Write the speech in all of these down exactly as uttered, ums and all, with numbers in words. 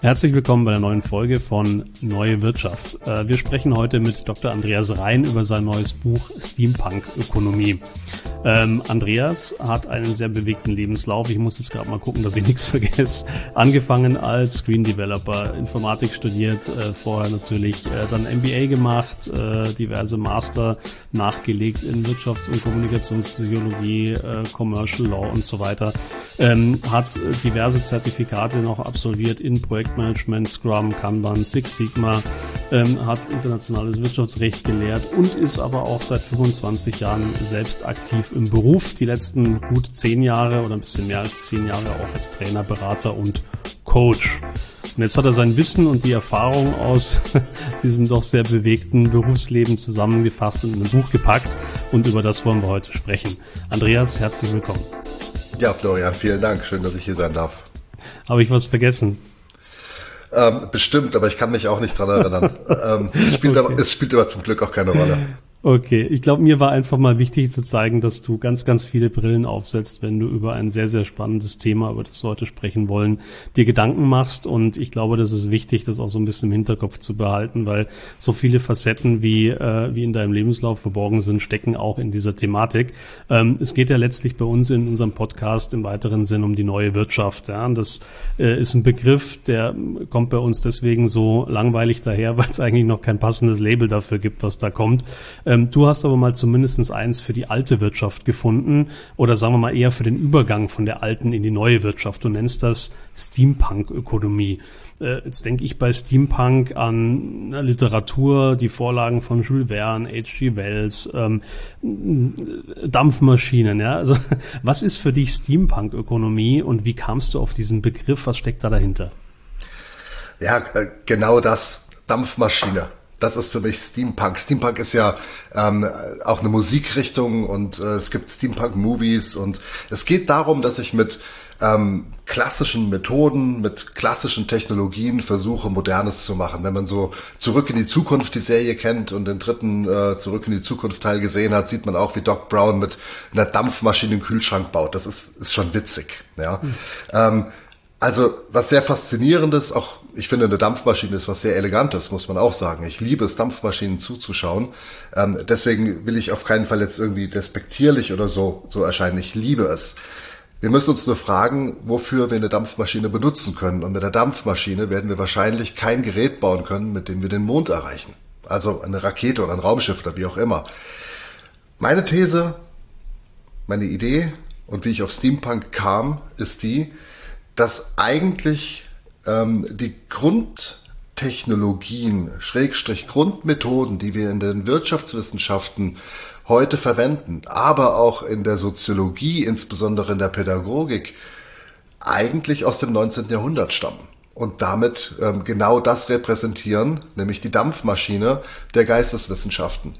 Herzlich willkommen bei der neuen Folge von Neue Wirtschaft. Wir sprechen heute mit Doktor Andreas Rein über sein neues Buch Steampunk-Ökonomie. Ähm, Andreas hat einen sehr bewegten Lebenslauf. Ich muss jetzt gerade mal gucken, dass ich nichts vergesse. Angefangen als Screen Developer, Informatik studiert, äh, vorher natürlich äh, dann M B A gemacht, äh, diverse Master nachgelegt in Wirtschafts- und Kommunikationspsychologie, äh, Commercial Law und so weiter. Ähm, hat äh, diverse Zertifikate noch absolviert in Projektmanagement, Scrum, Kanban, Six Sigma, ähm, hat internationales Wirtschaftsrecht gelehrt und ist aber auch seit fünfundzwanzig Jahren selbst aktiv im Beruf. Die letzten gut zehn Jahre oder ein bisschen mehr als zehn Jahre auch als Trainer, Berater und Coach. Und jetzt hat er sein Wissen und die Erfahrung aus diesem doch sehr bewegten Berufsleben zusammengefasst und in ein Buch gepackt. Und über das wollen wir heute sprechen. Andreas, herzlich willkommen. Ja, Florian, vielen Dank. Schön, dass ich hier sein darf. Habe ich was vergessen? Ähm, bestimmt, aber ich kann mich auch nicht dran erinnern. ähm, es, spielt okay. aber, es spielt aber zum Glück auch keine Rolle. Okay, ich glaube, mir war einfach mal wichtig zu zeigen, dass du ganz, ganz viele Brillen aufsetzt, wenn du über ein sehr, sehr spannendes Thema, über das wir heute sprechen wollen, dir Gedanken machst. Und ich glaube, das ist wichtig, das auch so ein bisschen im Hinterkopf zu behalten, weil so viele Facetten, wie äh, wie in deinem Lebenslauf verborgen sind, stecken auch in dieser Thematik. Ähm, es geht ja letztlich bei uns in unserem Podcast im weiteren Sinn um die neue Wirtschaft. Ja? Und das äh, ist ein Begriff, der kommt bei uns deswegen so langweilig daher, weil es eigentlich noch kein passendes Label dafür gibt, was da kommt. Du hast aber mal zumindest eins für die alte Wirtschaft gefunden oder sagen wir mal eher für den Übergang von der alten in die neue Wirtschaft. Du nennst das Steampunk-Ökonomie. Jetzt denke ich bei Steampunk an Literatur, die Vorlagen von Jules Verne, H G Wells, ähm, Dampfmaschinen. Ja? Also was ist für dich Steampunk-Ökonomie und wie kamst du auf diesen Begriff? Was steckt da dahinter? Ja, genau das. Dampfmaschine. Das ist für mich Steampunk. Steampunk ist ja ähm, auch eine Musikrichtung und äh, es gibt Steampunk-Movies und es geht darum, dass ich mit ähm, klassischen Methoden, mit klassischen Technologien versuche, Modernes zu machen. Wenn man so Zurück in die Zukunft die Serie kennt und den dritten äh, Zurück in die Zukunft Teil gesehen hat, sieht man auch, wie Doc Brown mit einer Dampfmaschine einen Kühlschrank baut. Das ist, ist schon witzig. Ja. Mhm. Ähm, Also was sehr Faszinierendes, auch ich finde eine Dampfmaschine ist was sehr Elegantes, muss man auch sagen. Ich liebe es, Dampfmaschinen zuzuschauen. Ähm, deswegen will ich auf keinen Fall jetzt irgendwie despektierlich oder so so erscheinen. Ich liebe es. Wir müssen uns nur fragen, wofür wir eine Dampfmaschine benutzen können. Und mit der Dampfmaschine werden wir wahrscheinlich kein Gerät bauen können, mit dem wir den Mond erreichen. Also eine Rakete oder ein Raumschiff oder wie auch immer. Meine These, meine Idee und wie ich auf Steampunk kam, ist die, dass eigentlich ähm, die Grundtechnologien, Schrägstrich Grundmethoden, die wir in den Wirtschaftswissenschaften heute verwenden, aber auch in der Soziologie, insbesondere in der Pädagogik, eigentlich aus dem neunzehnten Jahrhundert stammen und damit ähm, genau das repräsentieren, nämlich die Dampfmaschine der Geisteswissenschaften.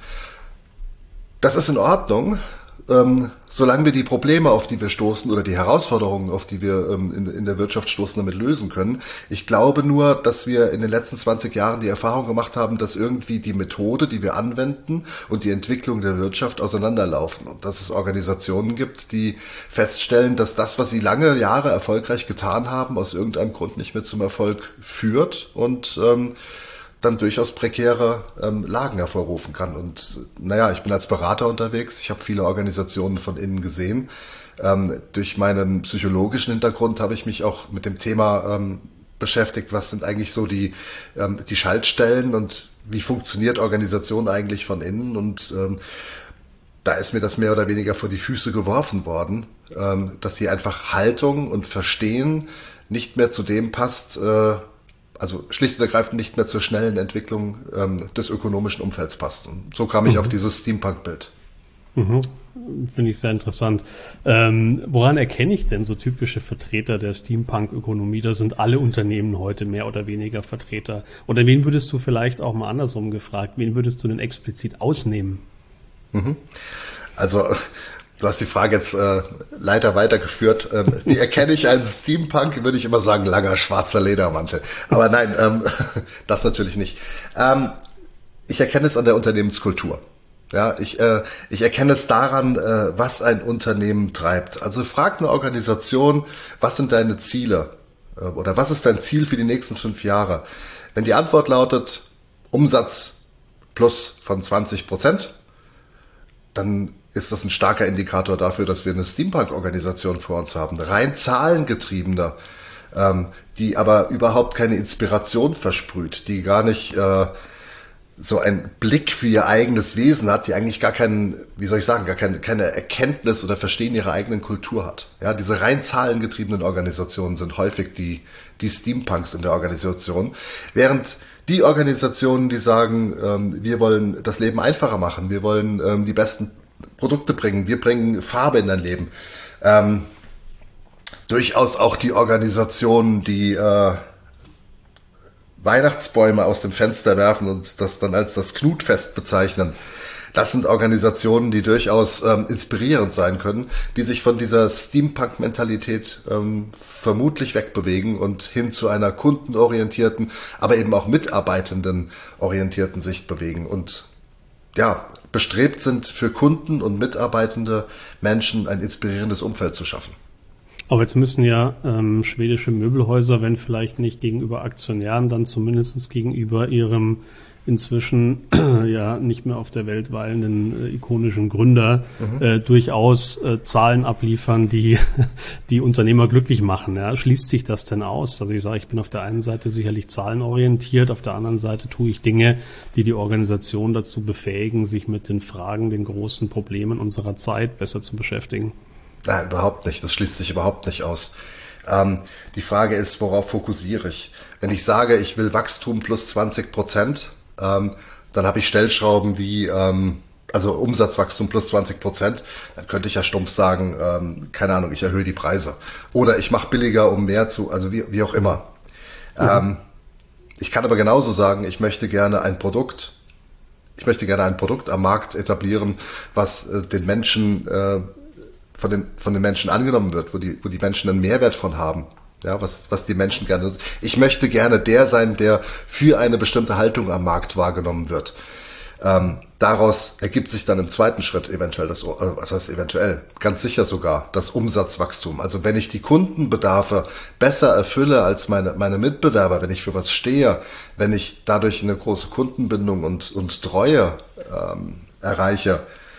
Das ist in Ordnung. Ähm, solange wir die Probleme, auf die wir stoßen, oder die Herausforderungen, auf die wir ähm, in, in der Wirtschaft stoßen, damit lösen können. Ich glaube nur, dass wir in den letzten zwanzig Jahren die Erfahrung gemacht haben, dass irgendwie die Methode, die wir anwenden und die Entwicklung der Wirtschaft auseinanderlaufen. Und dass es Organisationen gibt, die feststellen, dass das, was sie lange Jahre erfolgreich getan haben, aus irgendeinem Grund nicht mehr zum Erfolg führt und ähm, dann durchaus prekäre ähm, Lagen hervorrufen kann. Und naja, ich bin als Berater unterwegs, ich habe viele Organisationen von innen gesehen. Ähm, durch meinen psychologischen Hintergrund habe ich mich auch mit dem Thema ähm, beschäftigt, was sind eigentlich so die, ähm, die Schaltstellen und wie funktioniert Organisation eigentlich von innen. Und ähm, da ist mir das mehr oder weniger vor die Füße geworfen worden, ähm, dass hier einfach Haltung und Verstehen nicht mehr zu dem passt, äh, also schlicht und ergreifend nicht mehr zur schnellen Entwicklung ähm, des ökonomischen Umfelds passt. Und so kam ich mhm. auf dieses Steampunk-Bild. Mhm. Finde ich sehr interessant. Ähm, woran erkenne ich denn so typische Vertreter der Steampunk-Ökonomie? Da sind alle Unternehmen heute mehr oder weniger Vertreter. Oder wen würdest du vielleicht auch mal andersrum gefragt, wen würdest du denn explizit ausnehmen? Mhm. Also du hast die Frage jetzt äh, leider weitergeführt. Ähm, wie erkenne ich einen Steampunk? Würde ich immer sagen, langer schwarzer Ledermantel. Aber nein, ähm, das natürlich nicht. Ähm, ich erkenne es an der Unternehmenskultur. Ja, ich, äh, ich erkenne es daran, äh, was ein Unternehmen treibt. Also frag eine Organisation, was sind deine Ziele? Oder was ist dein Ziel für die nächsten fünf Jahre? Wenn die Antwort lautet Umsatz plus von zwanzig Prozent, dann ist das ein starker Indikator dafür, dass wir eine Steampunk-Organisation vor uns haben. Rein zahlengetriebener, ähm, die aber überhaupt keine Inspiration versprüht, die gar nicht äh, so einen Blick für ihr eigenes Wesen hat, die eigentlich gar keinen, wie soll ich sagen, gar keine, keine Erkenntnis oder Verstehen ihrer eigenen Kultur hat. Ja, diese rein zahlengetriebenen Organisationen sind häufig die, die Steampunks in der Organisation, während die Organisationen, die sagen, ähm, wir wollen das Leben einfacher machen, wir wollen ähm, die besten Produkte bringen, wir bringen Farbe in dein Leben, ähm, durchaus auch die Organisationen, die äh, Weihnachtsbäume aus dem Fenster werfen und das dann als das Knutfest bezeichnen. Das sind Organisationen, die durchaus ähm, inspirierend sein können, die sich von dieser Steampunk-Mentalität ähm, vermutlich wegbewegen und hin zu einer kundenorientierten, aber eben auch mitarbeitenden orientierten Sicht bewegen und ja, bestrebt sind, für Kunden und mitarbeitende Menschen ein inspirierendes Umfeld zu schaffen. Aber jetzt müssen ja ähm, schwedische Möbelhäuser, wenn vielleicht nicht gegenüber Aktionären, dann zumindest gegenüber ihrem inzwischen äh, ja nicht mehr auf der Welt weilenden äh, ikonischen Gründer mhm. äh, durchaus äh, Zahlen abliefern, die die Unternehmer glücklich machen. Ja? Schließt sich das denn aus? Also ich sage, ich bin auf der einen Seite sicherlich zahlenorientiert, auf der anderen Seite tue ich Dinge, die die Organisation dazu befähigen, sich mit den Fragen, den großen Problemen unserer Zeit besser zu beschäftigen. Nein, überhaupt nicht. Das schließt sich überhaupt nicht aus. Ähm, die Frage ist, worauf fokussiere ich? Wenn ich sage, ich will Wachstum plus zwanzig Prozent, ähm, dann habe ich Stellschrauben wie, ähm, also Umsatzwachstum plus zwanzig Prozent, dann könnte ich ja stumpf sagen, ähm, keine Ahnung, ich erhöhe die Preise. Oder ich mache billiger, um mehr zu, also wie, wie auch immer. Mhm. Ähm, ich kann aber genauso sagen, ich möchte gerne ein Produkt, ich möchte gerne ein Produkt am Markt etablieren, was äh, den Menschen äh, von den, von den Menschen angenommen wird, wo die, wo die Menschen einen Mehrwert von haben. Ja, was, was die Menschen gerne, ich möchte gerne der sein, der für eine bestimmte Haltung am Markt wahrgenommen wird. Ähm, daraus ergibt sich dann im zweiten Schritt eventuell das, äh, was heißt eventuell, ganz sicher sogar das Umsatzwachstum. Also wenn ich die Kundenbedarfe besser erfülle als meine, meine Mitbewerber, wenn ich für was stehe, wenn ich dadurch eine große Kundenbindung und, und Treue ähm, erreiche,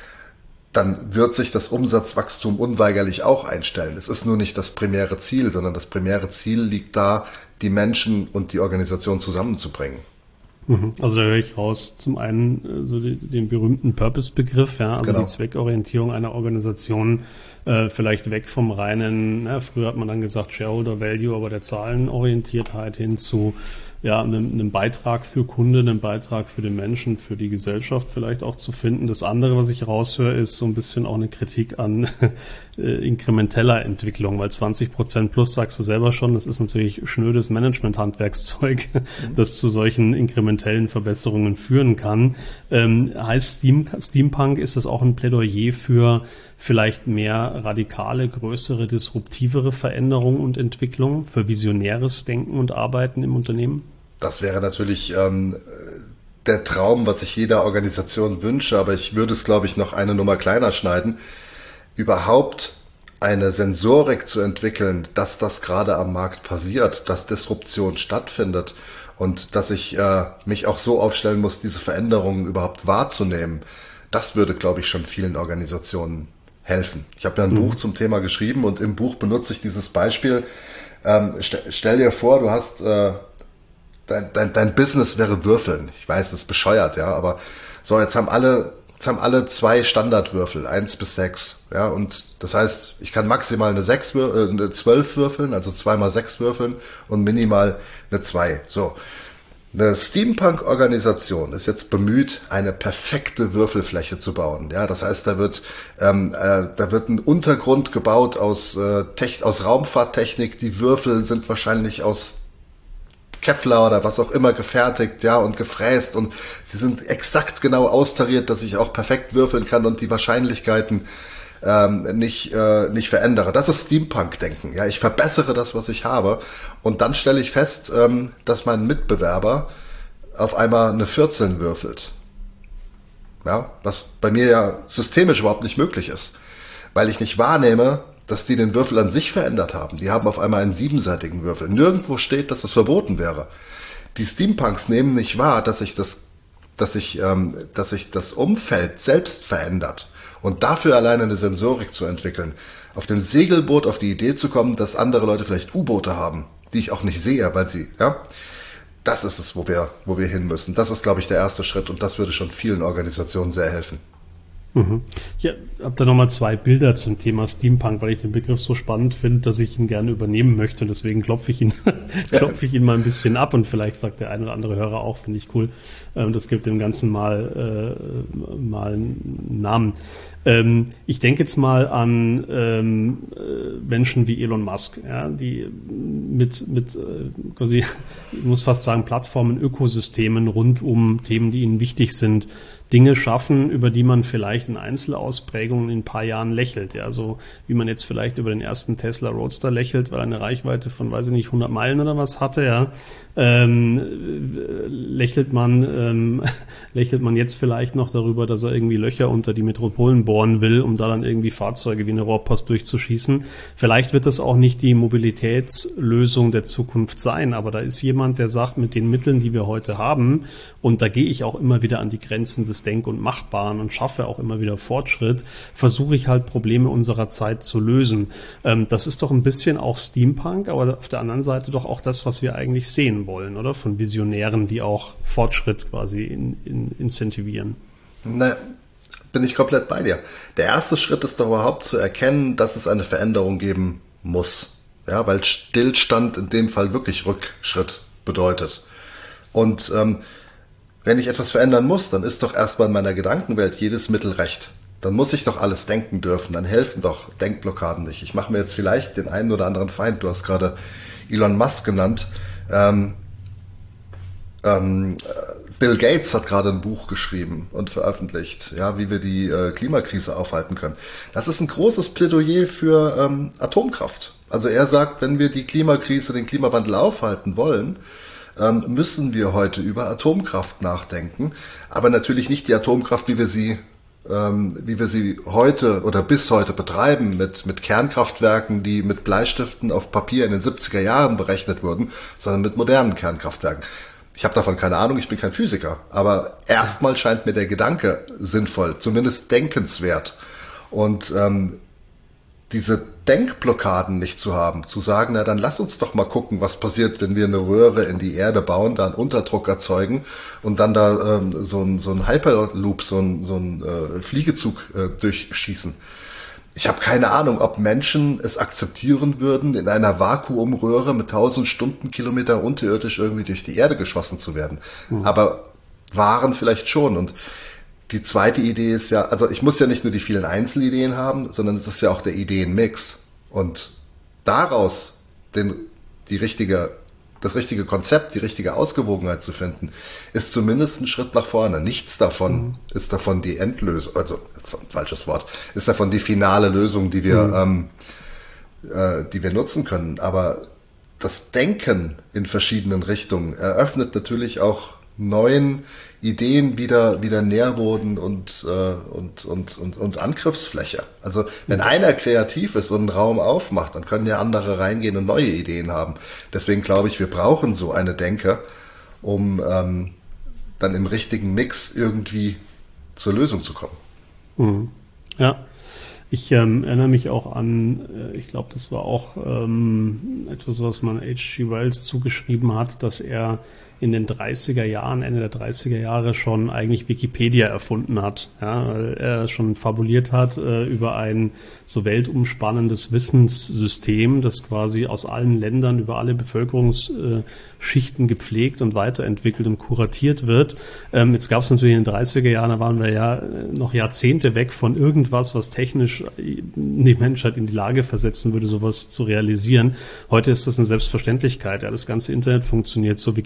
dann wird sich das Umsatzwachstum unweigerlich auch einstellen. Es ist nur nicht das primäre Ziel, sondern das primäre Ziel liegt da, die Menschen und die Organisation zusammenzubringen. Also da höre ich raus, zum einen so den, den berühmten Purpose-Begriff, ja, also genau. Die Zweckorientierung einer Organisation, äh, vielleicht weg vom reinen, na, früher hat man dann gesagt Shareholder Value, aber der Zahlenorientiertheit hin zu ja, einen, einen Beitrag für Kunden, einen Beitrag für den Menschen, für die Gesellschaft vielleicht auch zu finden. Das andere, was ich raushöre, ist so ein bisschen auch eine Kritik an äh, inkrementeller Entwicklung, weil zwanzig Prozent plus, sagst du selber schon, das ist natürlich schnödes Management-Handwerkszeug, mhm. das zu solchen inkrementellen Verbesserungen führen kann. Ähm, heißt Steam, Steampunk, ist das auch ein Plädoyer für vielleicht mehr radikale, größere, disruptivere Veränderungen und Entwicklungen, für visionäres Denken und Arbeiten im Unternehmen? Das wäre natürlich ähm, der Traum, was ich jeder Organisation wünsche, aber ich würde es, glaube ich, noch eine Nummer kleiner schneiden. Überhaupt eine Sensorik zu entwickeln, dass das gerade am Markt passiert, dass Disruption stattfindet und dass ich äh, mich auch so aufstellen muss, diese Veränderungen überhaupt wahrzunehmen, das würde, glaube ich, schon vielen Organisationen helfen. Ich habe ja ein mhm. Buch zum Thema geschrieben und im Buch benutze ich dieses Beispiel. Ähm, st- stell dir vor, du hast äh, Dein, dein, dein Business wäre Würfeln. Ich weiß, das ist bescheuert, ja, aber so, jetzt haben alle, jetzt haben alle zwei Standardwürfel, eins bis sechs, ja, und das heißt, ich kann maximal eine sechs, äh, eine zwölf würfeln, also zwei mal sechs würfeln und minimal eine zwei. So. Eine Steampunk-Organisation ist jetzt bemüht, eine perfekte Würfelfläche zu bauen. Ja, das heißt, da wird ähm, äh, da wird ein Untergrund gebaut aus äh, Tech, aus Raumfahrttechnik. Die Würfel sind wahrscheinlich aus Kevlar oder was auch immer gefertigt, ja, und gefräst und sie sind exakt genau austariert, dass ich auch perfekt würfeln kann und die Wahrscheinlichkeiten ähm, nicht äh, nicht verändere. Das ist Steampunk-Denken, ja, ich verbessere das, was ich habe und dann stelle ich fest, ähm, dass mein Mitbewerber auf einmal eine vierzehn würfelt. Ja, was bei mir ja systemisch überhaupt nicht möglich ist, weil ich nicht wahrnehme, dass die den Würfel an sich verändert haben. Die haben auf einmal einen siebenseitigen Würfel. Nirgendwo steht, dass das verboten wäre. Die Steampunks nehmen nicht wahr, dass sich das, dass sich, ähm, dass sich das Umfeld selbst verändert. Und dafür alleine eine Sensorik zu entwickeln, auf dem Segelboot auf die Idee zu kommen, dass andere Leute vielleicht U-Boote haben, die ich auch nicht sehe, weil sie, ja, das ist es, wo wir, wo wir hin müssen. Das ist, glaube ich, der erste Schritt und das würde schon vielen Organisationen sehr helfen. Mhm. Ich habe da nochmal zwei Bilder zum Thema Steampunk, weil ich den Begriff so spannend finde, dass ich ihn gerne übernehmen möchte. Und deswegen klopfe ich ihn, klopfe ich ihn mal ein bisschen ab und vielleicht sagt der ein oder andere Hörer auch, finde ich cool. Ähm, das gibt dem Ganzen mal, äh, mal einen Namen. Ähm, ich denke jetzt mal an ähm, Menschen wie Elon Musk, ja, die mit, mit äh, quasi, ich muss fast sagen, Plattformen, Ökosystemen rund um Themen, die ihnen wichtig sind, Dinge schaffen, über die man vielleicht in Einzelausprägungen in ein paar Jahren lächelt. Ja, so wie man jetzt vielleicht über den ersten Tesla Roadster lächelt, weil er eine Reichweite von, weiß ich nicht, hundert Meilen oder was hatte, ja, ähm, lächelt man, ähm, lächelt man jetzt vielleicht noch darüber, dass er irgendwie Löcher unter die Metropolen bohren will, um da dann irgendwie Fahrzeuge wie eine Rohrpost durchzuschießen. Vielleicht wird das auch nicht die Mobilitätslösung der Zukunft sein, aber da ist jemand, der sagt, mit den Mitteln, die wir heute haben, und da gehe ich auch immer wieder an die Grenzen des Denk- und Machbaren und schaffe auch immer wieder Fortschritt, versuche ich halt Probleme unserer Zeit zu lösen. Ähm, das ist doch ein bisschen auch Steampunk, aber auf der anderen Seite doch auch das, was wir eigentlich sehen wollen, oder? Von Visionären, die auch Fortschritt quasi in, in, incentivieren. Ne, bin ich komplett bei dir. Der erste Schritt ist doch überhaupt zu erkennen, dass es eine Veränderung geben muss. Ja, weil Stillstand in dem Fall wirklich Rückschritt bedeutet. Und ähm, wenn ich etwas verändern muss, dann ist doch erstmal in meiner Gedankenwelt jedes Mittel recht. Dann muss ich doch alles denken dürfen. Dann helfen doch Denkblockaden nicht. Ich mache mir jetzt vielleicht den einen oder anderen Feind. Du hast gerade Elon Musk genannt. Ähm, ähm, Bill Gates hat gerade ein Buch geschrieben und veröffentlicht, ja, wie wir die äh, Klimakrise aufhalten können. Das ist ein großes Plädoyer für ähm, Atomkraft. Also er sagt, wenn wir die Klimakrise, den Klimawandel aufhalten wollen, ähm, müssen wir heute über Atomkraft nachdenken. Aber natürlich nicht die Atomkraft, wie wir sie ähm, wie wir sie heute oder bis heute betreiben, mit, mit Kernkraftwerken, die mit Bleistiften auf Papier in den siebziger Jahren berechnet wurden, sondern mit modernen Kernkraftwerken. Ich habe davon keine Ahnung, ich bin kein Physiker, aber erstmal scheint mir der Gedanke sinnvoll, zumindest denkenswert. Und ähm, diese Denkblockaden nicht zu haben, zu sagen, na dann lass uns doch mal gucken, was passiert, wenn wir eine Röhre in die Erde bauen, da einen Unterdruck erzeugen und dann da ähm, so ein so ein Hyperloop, so ein so ein äh, Fliegezug äh, durchschießen. Ich habe keine Ahnung, ob Menschen es akzeptieren würden, in einer Vakuumröhre mit tausend Stundenkilometer unterirdisch irgendwie durch die Erde geschossen zu werden. Mhm. Aber waren vielleicht schon. Und die zweite Idee ist ja, also ich muss ja nicht nur die vielen Einzelideen haben, sondern es ist ja auch der Ideenmix. Und daraus den, die richtige, das richtige Konzept, die richtige Ausgewogenheit zu finden, ist zumindest ein Schritt nach vorne. Nichts davon mhm. ist davon die Endlösung, also falsches Wort, ist davon die finale Lösung, die wir, mhm. ähm, äh, die wir nutzen können. Aber das Denken in verschiedenen Richtungen eröffnet natürlich auch neuen Ideen wieder wieder Nährboden und äh, und, und und und Angriffsfläche. Also wenn mhm. einer kreativ ist und einen Raum aufmacht, dann können ja andere reingehen und neue Ideen haben. Deswegen glaube ich, wir brauchen so eine Denke, um ähm, dann im richtigen Mix irgendwie zur Lösung zu kommen. Mhm. Ja. Ich ähm, erinnere mich auch an, äh, ich glaube, das war auch ähm, etwas, was man H G Wells zugeschrieben hat, dass er in den dreißiger Jahren, Ende der dreißiger Jahre schon eigentlich Wikipedia erfunden hat, ja, weil er schon fabuliert hat äh, über ein so weltumspannendes Wissenssystem, das quasi aus allen Ländern über alle Bevölkerungsschichten gepflegt und weiterentwickelt und kuratiert wird. Ähm, jetzt gab es natürlich in den dreißiger Jahren, da waren wir ja noch Jahrzehnte weg von irgendwas, was technisch die Menschheit in die Lage versetzen würde, sowas zu realisieren. Heute ist das eine Selbstverständlichkeit. Ja, das ganze Internet funktioniert so. Wikipedia ist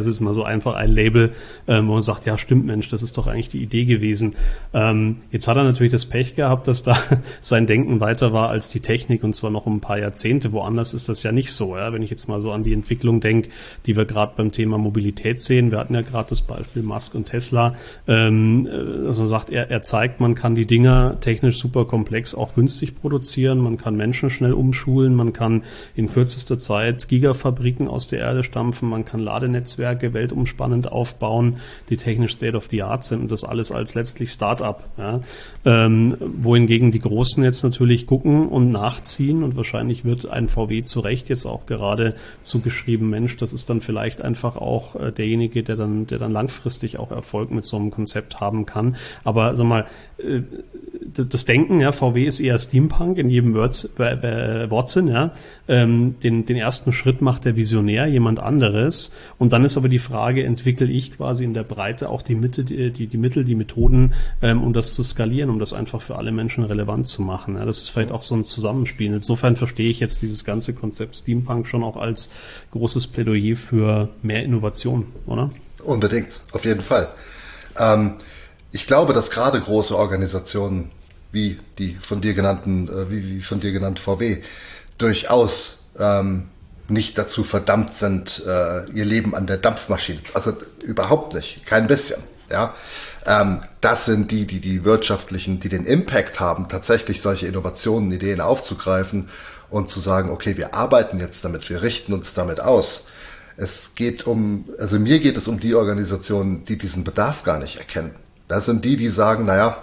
das ist mal so einfach ein Label, ähm, wo man sagt, ja stimmt Mensch, das ist doch eigentlich die Idee gewesen. Ähm, jetzt hat er natürlich das Pech gehabt, dass da sein Denken weiter war als die Technik und zwar noch um ein paar Jahrzehnte. Woanders ist das ja nicht so. Ja? Wenn ich jetzt mal so an die Entwicklung denke, die wir gerade beim Thema Mobilität sehen, wir hatten ja gerade das Beispiel Musk und Tesla, ähm, dass man sagt, er, er zeigt, man kann die Dinger technisch super komplex auch günstig produzieren, man kann Menschen schnell umschulen, man kann in kürzester Zeit Gigafabriken aus der Erde stampfen, man kann Ladenetzwerke weltumspannend aufbauen, die technisch State of the Art sind und das alles als letztlich Start-up. Ja. Ähm, wohingegen die Großen jetzt natürlich gucken und nachziehen und wahrscheinlich wird ein V W zu Recht jetzt auch gerade zugeschrieben, Mensch, das ist dann vielleicht einfach auch äh, derjenige, der dann, der dann langfristig auch Erfolg mit so einem Konzept haben kann. Aber sag mal, äh, das Denken, ja, V W ist eher Steampunk in jedem Wort, äh, Wortsinn, ja. Ähm, den, den ersten Schritt macht der Visionär, jemand anderes. Und dann ist aber die Frage, entwickle ich quasi in der Breite auch die Mittel, die, die, die Mittel, die Methoden, ähm, um das zu skalieren, um das einfach für alle Menschen relevant zu machen. Ja. Das ist vielleicht auch so ein Zusammenspiel. Insofern verstehe ich jetzt dieses ganze Konzept Steampunk schon auch als großes Plädoyer für mehr Innovation, oder? Unbedingt, auf jeden Fall. Ähm, ich glaube, dass gerade große Organisationen wie die von dir genannten, äh, wie, wie von dir genannte V W, durchaus ähm, nicht dazu verdammt sind, äh, ihr Leben an der Dampfmaschine, also überhaupt nicht, kein bisschen. Ja, ähm, das sind die, die die wirtschaftlichen, die den Impact haben, tatsächlich solche Innovationen, Ideen aufzugreifen und zu sagen, okay, wir arbeiten jetzt damit, wir richten uns damit aus. Es geht um, also mir geht es um die Organisationen, die diesen Bedarf gar nicht erkennen. Das sind die, die sagen, naja,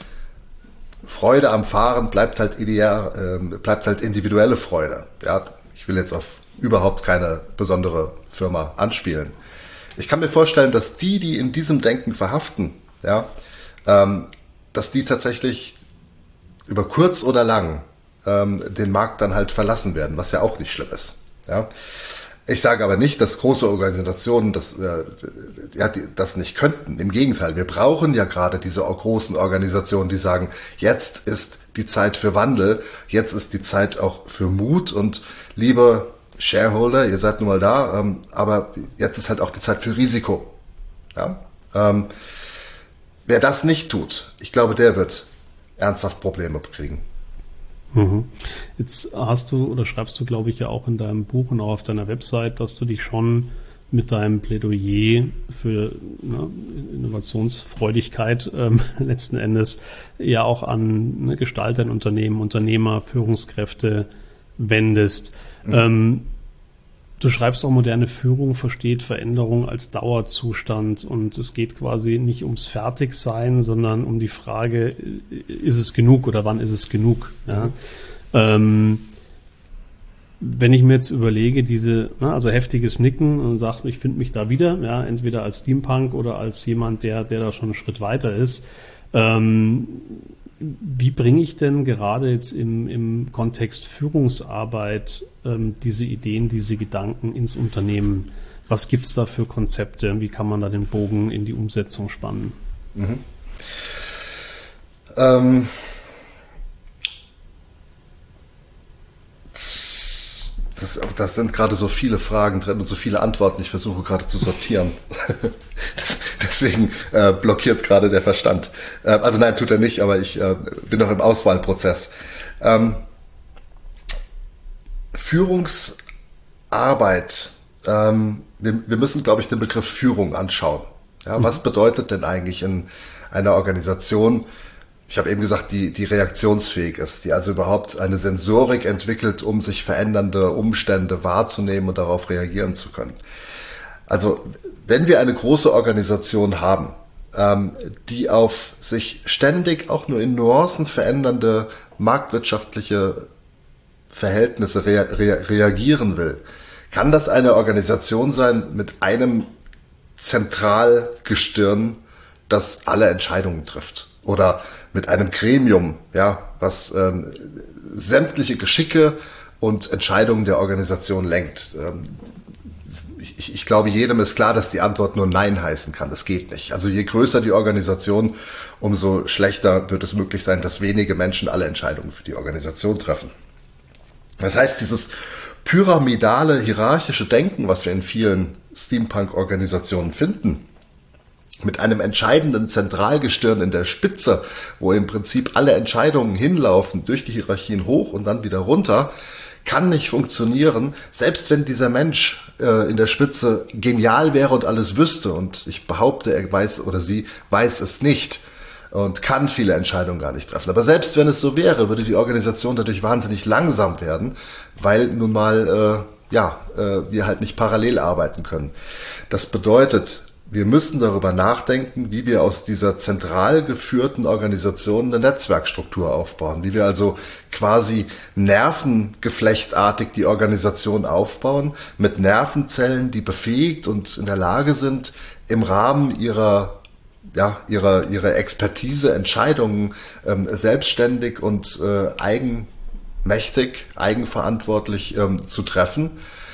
Freude am Fahren bleibt halt ideal, äh, bleibt halt individuelle Freude. Ja, ich will jetzt auf überhaupt keine besondere Firma anspielen. Ich kann mir vorstellen, dass die, die in diesem Denken verhaften, ja, ähm, dass die tatsächlich über kurz oder lang ähm, den Markt dann halt verlassen werden, was ja auch nicht schlimm ist. Ja. Ich sage aber nicht, dass große Organisationen das, äh, ja, die, das nicht könnten. Im Gegenteil, wir brauchen ja gerade diese großen Organisationen, die sagen, jetzt ist die Zeit für Wandel, jetzt ist die Zeit auch für Mut und liebe Shareholder, ihr seid nun mal da, ähm, aber jetzt ist halt auch die Zeit für Risiko. Ja? Ähm, wer das nicht tut, ich glaube, der wird ernsthaft Probleme kriegen. Jetzt hast du oder schreibst du, glaube ich, ja auch in deinem Buch und auch auf deiner Website, dass du dich schon mit deinem Plädoyer für ne, Innovationsfreudigkeit ähm, letzten Endes ja auch an ne, Gestalter in Unternehmen, Unternehmer, Führungskräfte wendest. Mhm. Ähm, Du schreibst auch, moderne Führung versteht Veränderung als Dauerzustand und es geht quasi nicht ums Fertigsein, sondern um die Frage, ist es genug oder wann ist es genug? Ja? Mhm. Ähm, wenn ich mir jetzt überlege, diese, ne, also heftiges Nicken und sagt, ich finde mich da wieder, ja, entweder als Steampunk oder als jemand, der, der da schon einen Schritt weiter ist, ähm, wie bringe ich denn gerade jetzt im, im Kontext Führungsarbeit ähm, diese Ideen, diese Gedanken ins Unternehmen? Was gibt es da für Konzepte? Wie kann man da den Bogen in die Umsetzung spannen? Mhm. Ähm, das, das sind gerade so viele Fragen drin und so viele Antworten. Ich versuche gerade zu sortieren. das, deswegen äh, blockiert gerade der Verstand. Äh, also nein, tut er nicht, aber ich äh, bin noch im Auswahlprozess. Ähm, Führungsarbeit. Ähm, wir, wir müssen, glaube ich, den Begriff Führung anschauen. Ja, mhm. Was bedeutet denn eigentlich in einer Organisation, ich habe eben gesagt, die, die reaktionsfähig ist, die also überhaupt eine Sensorik entwickelt, um sich verändernde Umstände wahrzunehmen und darauf reagieren zu können. Also wenn wir eine große Organisation haben, ähm, die auf sich ständig auch nur in Nuancen verändernde marktwirtschaftliche Verhältnisse rea- rea- reagieren will, kann das eine Organisation sein mit einem Zentralgestirn, das alle Entscheidungen trifft. Oder mit einem Gremium, ja, was ähm, sämtliche Geschicke und Entscheidungen der Organisation lenkt. Ähm, ich, ich glaube, jedem ist klar, dass die Antwort nur Nein heißen kann. Das geht nicht. Also je größer die Organisation, umso schlechter wird es möglich sein, dass wenige Menschen alle Entscheidungen für die Organisation treffen. Das heißt, dieses pyramidale, hierarchische Denken, was wir in vielen Steampunk-Organisationen finden, mit einem entscheidenden Zentralgestirn in der Spitze, wo im Prinzip alle Entscheidungen hinlaufen, durch die Hierarchien hoch und dann wieder runter, kann nicht funktionieren, selbst wenn dieser Mensch äh, in der Spitze genial wäre und alles wüsste. Und ich behaupte, er weiß oder sie weiß es nicht und kann viele Entscheidungen gar nicht treffen. Aber selbst wenn es so wäre, würde die Organisation dadurch wahnsinnig langsam werden, weil nun mal äh, ja äh, wir halt nicht parallel arbeiten können. Das bedeutet, wir müssen darüber nachdenken, wie wir aus dieser zentral geführten Organisation eine Netzwerkstruktur aufbauen, wie wir also quasi nervengeflechtartig die Organisation aufbauen, mit Nervenzellen, die befähigt und in der Lage sind, im Rahmen ihrer ja, ihrer, ihrer Expertise Entscheidungen ähm, selbstständig und äh, eigenmächtig, eigenverantwortlich ähm, zu treffen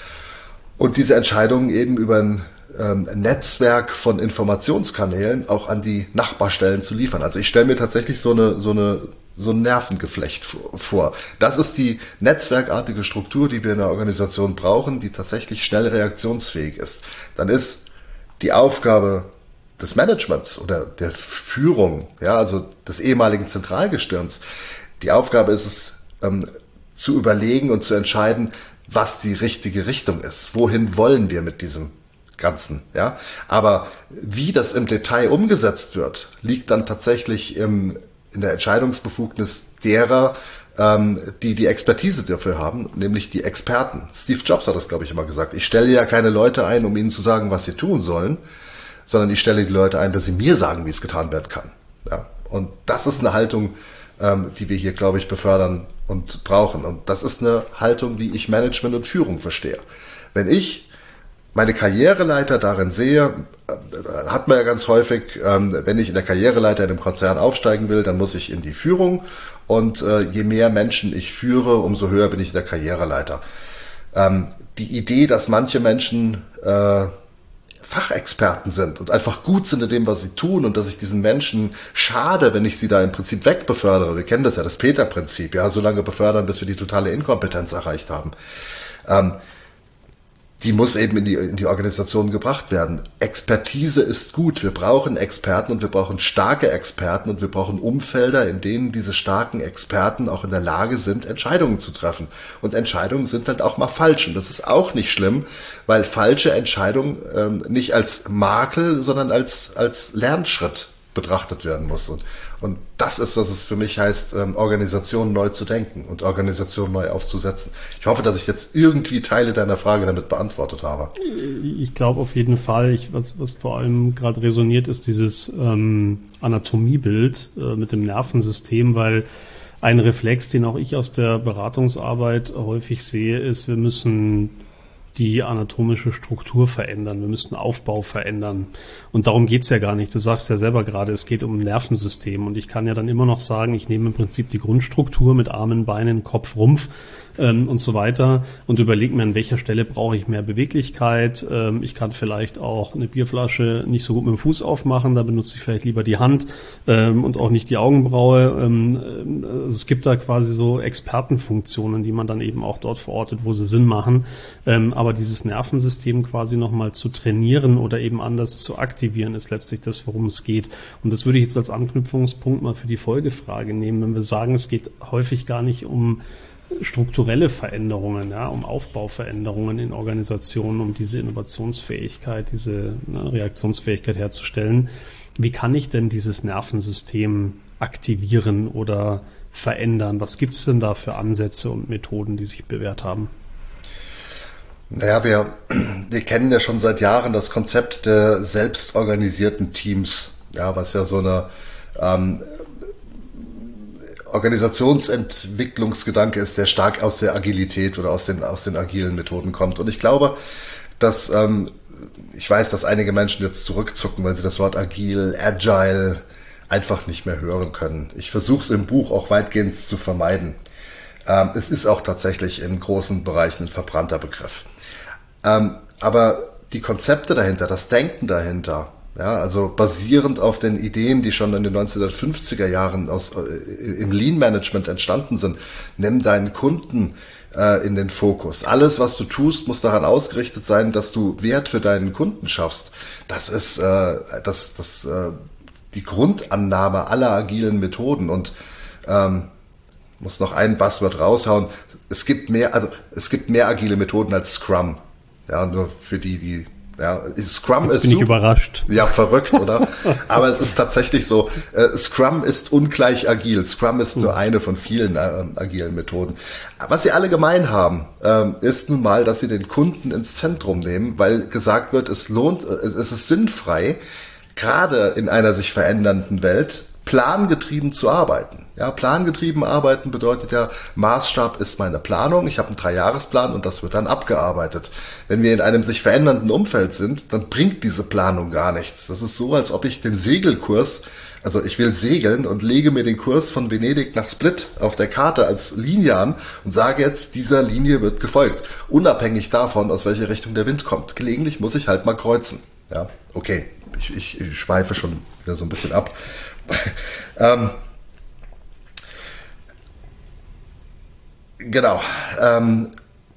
und diese Entscheidungen eben über ein ähm, Netzwerk von Informationskanälen auch an die Nachbarstellen zu liefern. Also ich stelle mir tatsächlich so eine, so eine, so ein Nervengeflecht vor. Das ist die netzwerkartige Struktur, die wir in der Organisation brauchen, die tatsächlich schnell reaktionsfähig ist. Dann ist die Aufgabe des Managements oder der Führung, ja, also des ehemaligen Zentralgestirns, die Aufgabe ist es, ähm, zu überlegen und zu entscheiden, was die richtige Richtung ist. Wohin wollen wir mit diesem Ganzen, ja? Aber wie das im Detail umgesetzt wird, liegt dann tatsächlich im, in der Entscheidungsbefugnis derer, ähm, die die Expertise dafür haben, nämlich die Experten. Steve Jobs hat das, glaube ich, immer gesagt. Ich stelle ja keine Leute ein, um ihnen zu sagen, was sie tun sollen, sondern ich stelle die Leute ein, dass sie mir sagen, wie es getan werden kann. Ja? Und das ist eine Haltung, ähm, die wir hier, glaube ich, befördern und brauchen. Und das ist eine Haltung, wie ich Management und Führung verstehe. Wenn ich meine Karriereleiter darin sehe, äh, hat man ja ganz häufig, ähm, wenn ich in der Karriereleiter in einem Konzern aufsteigen will, dann muss ich in die Führung. Und äh, je mehr Menschen ich führe, umso höher bin ich in der Karriereleiter. Ähm, die Idee, dass manche Menschen äh, Fachexperten sind und einfach gut sind in dem, was sie tun und dass ich diesen Menschen schade, wenn ich sie da im Prinzip wegbefördere. Wir kennen das ja, das Peter-Prinzip, ja, so lange befördern, bis wir die totale Inkompetenz erreicht haben. Ähm, die muss eben in die, in die Organisation gebracht werden. Expertise ist gut. Wir brauchen Experten und wir brauchen starke Experten und wir brauchen Umfelder, in denen diese starken Experten auch in der Lage sind, Entscheidungen zu treffen. Und Entscheidungen sind halt auch mal falsch. Und das ist auch nicht schlimm, weil falsche Entscheidungen ähm, nicht als Makel, sondern als, als Lernschritt betrachtet werden muss. Und, und das ist, was es für mich heißt, ähm, Organisationen neu zu denken und Organisationen neu aufzusetzen. Ich hoffe, dass ich jetzt irgendwie Teile deiner Frage damit beantwortet habe. Ich glaube auf jeden Fall, ich, was, was vor allem gerade resoniert, ist dieses ähm, Anatomiebild äh, mit dem Nervensystem, weil ein Reflex, den auch ich aus der Beratungsarbeit häufig sehe, ist, wir müssen die anatomische Struktur verändern. Wir müssen Aufbau verändern. Und darum geht's ja gar nicht. Du sagst ja selber gerade, es geht um ein Nervensystem. Und ich kann ja dann immer noch sagen, ich nehme im Prinzip die Grundstruktur mit Armen, Beinen, Kopf, Rumpf ähm, und so weiter und überlege mir, an welcher Stelle brauche ich mehr Beweglichkeit. Ähm, ich kann vielleicht auch eine Bierflasche nicht so gut mit dem Fuß aufmachen. Da benutze ich vielleicht lieber die Hand ähm, und auch nicht die Augenbraue. Ähm, also es gibt da quasi so Expertenfunktionen, die man dann eben auch dort verortet, wo sie Sinn machen. Ähm, aber Aber dieses Nervensystem quasi nochmal zu trainieren oder eben anders zu aktivieren, ist letztlich das, worum es geht. Und das würde ich jetzt als Anknüpfungspunkt mal für die Folgefrage nehmen, wenn wir sagen, es geht häufig gar nicht um strukturelle Veränderungen, ja, um Aufbauveränderungen in Organisationen, um diese Innovationsfähigkeit, diese ne, Reaktionsfähigkeit herzustellen. Wie kann ich denn dieses Nervensystem aktivieren oder verändern? Was gibt es denn da für Ansätze und Methoden, die sich bewährt haben? Naja, wir, wir kennen ja schon seit Jahren das Konzept der selbstorganisierten Teams, ja, was ja so eine ähm, Organisationsentwicklungsgedanke ist, der stark aus der Agilität oder aus den, aus den agilen Methoden kommt. Und ich glaube, dass, ähm, ich weiß, dass einige Menschen jetzt zurückzucken, weil sie das Wort agil, agile einfach nicht mehr hören können. Ich versuche es im Buch auch weitgehend zu vermeiden. Ähm, es ist auch tatsächlich in großen Bereichen ein verbrannter Begriff. Ähm, aber die Konzepte dahinter, das Denken dahinter, Ja, also basierend auf den Ideen, die schon in den neunzehnhundertfünfziger Jahren aus, äh, im Lean-Management entstanden sind. Nimm deinen Kunden äh, in den Fokus. Alles, was du tust, muss daran ausgerichtet sein, dass du Wert für deinen Kunden schaffst. Das ist äh, das, das, äh, die Grundannahme aller agilen Methoden. Und ähm, muss noch ein Buzzword raushauen. Es gibt mehr, also es gibt mehr agile Methoden als Scrum. Ja, nur für die, die Ja, Scrum Jetzt ist bin ich super. überrascht. Ja, verrückt, oder? Aber es ist tatsächlich so, äh, Scrum ist ungleich agil. Scrum ist nur eine von vielen äh, agilen Methoden. Was sie alle gemein haben, ähm, ist nun mal, dass sie den Kunden ins Zentrum nehmen, weil gesagt wird, es lohnt, äh, es ist sinnfrei, gerade in einer sich verändernden Welt, plangetrieben zu arbeiten. Ja, plangetrieben arbeiten bedeutet ja, Maßstab ist meine Planung, ich habe einen Dreijahresplan und das wird dann abgearbeitet. Wenn wir in einem sich verändernden Umfeld sind, dann bringt diese Planung gar nichts. Das ist so, als ob ich den Segelkurs, also ich will segeln und lege mir den Kurs von Venedig nach Split auf der Karte als Linie an und sage jetzt, dieser Linie wird gefolgt, unabhängig davon, aus welcher Richtung der Wind kommt. Gelegentlich muss ich halt mal kreuzen. Ja, okay, ich, ich, ich schweife schon wieder so ein bisschen ab. ähm, genau. Ähm,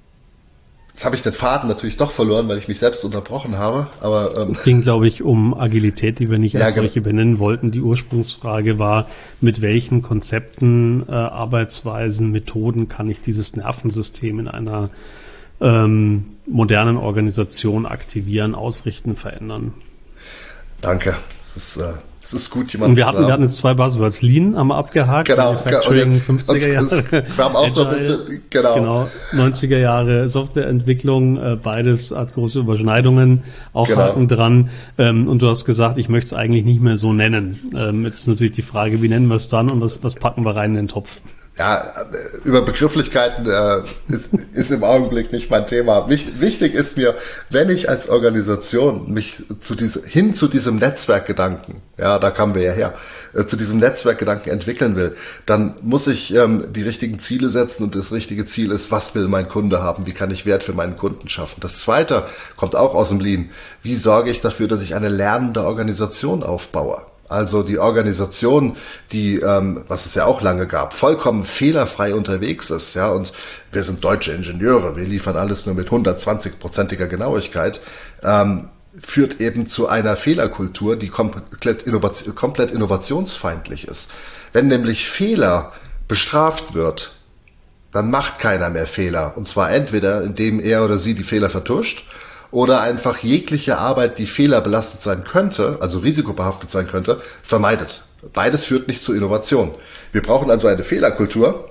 jetzt habe ich den Faden natürlich doch verloren, weil ich mich selbst unterbrochen habe. Aber ähm, es ging, glaube ich, um Agilität, die wir nicht als ja, solche benennen wollten. Die Ursprungsfrage war, mit welchen Konzepten, äh, Arbeitsweisen, Methoden kann ich dieses Nervensystem in einer ähm, modernen Organisation aktivieren, ausrichten, verändern? Danke. Das ist äh Es ist gut, jemand Und wir hatten, wir hatten jetzt zwei Buzzwords. Lean haben wir abgehakt. Genau. Manufacturing, und, fünfziger Jahre. Wir haben auch so ein bisschen, genau. genau. neunziger Jahre Softwareentwicklung. Beides hat große Überschneidungen. Auch genau. Haken dran. Und du hast gesagt, ich möchte es eigentlich nicht mehr so nennen. Jetzt ist natürlich die Frage, wie nennen wir es dann und was, was packen wir rein in den Topf? Ja, über Begrifflichkeiten äh, ist, ist im Augenblick nicht mein Thema. Wicht, wichtig ist mir, wenn ich als Organisation mich zu diese, hin zu diesem Netzwerkgedanken, ja, da kamen wir ja her, äh, zu diesem Netzwerkgedanken entwickeln will, dann muss ich ähm, die richtigen Ziele setzen und das richtige Ziel ist, was will mein Kunde haben, wie kann ich Wert für meinen Kunden schaffen. Das Zweite kommt auch aus dem Lean. Wie sorge ich dafür, dass ich eine lernende Organisation aufbaue? Also die Organisation, die, ähm, was es ja auch lange gab, vollkommen fehlerfrei unterwegs ist, ja, und wir sind deutsche Ingenieure, wir liefern alles nur mit hundertzwanzig-prozentiger Genauigkeit, ähm, führt eben zu einer Fehlerkultur, die komplett, innovation, komplett innovationsfeindlich ist. Wenn nämlich Fehler bestraft wird, dann macht keiner mehr Fehler, und zwar entweder, indem er oder sie die Fehler vertuscht, oder einfach jegliche Arbeit, die fehlerbelastet sein könnte, also risikobehaftet sein könnte, vermeidet. Beides führt nicht zu Innovation. Wir brauchen also eine Fehlerkultur,